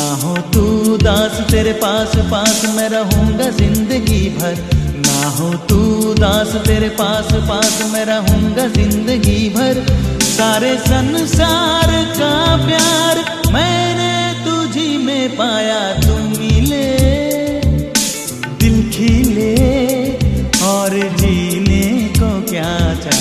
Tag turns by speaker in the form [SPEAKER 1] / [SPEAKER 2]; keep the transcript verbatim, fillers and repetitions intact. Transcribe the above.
[SPEAKER 1] हो तू दास तेरे पास पास मैं रहूंगा जिंदगी भर। ना हो तू दास तेरे पास पास मैं रहूंगा जिंदगी भर। सारे संसार का प्यार मैंने तुझी में पाया, तू मिले दिल खिले और जीने को क्या चाहिए।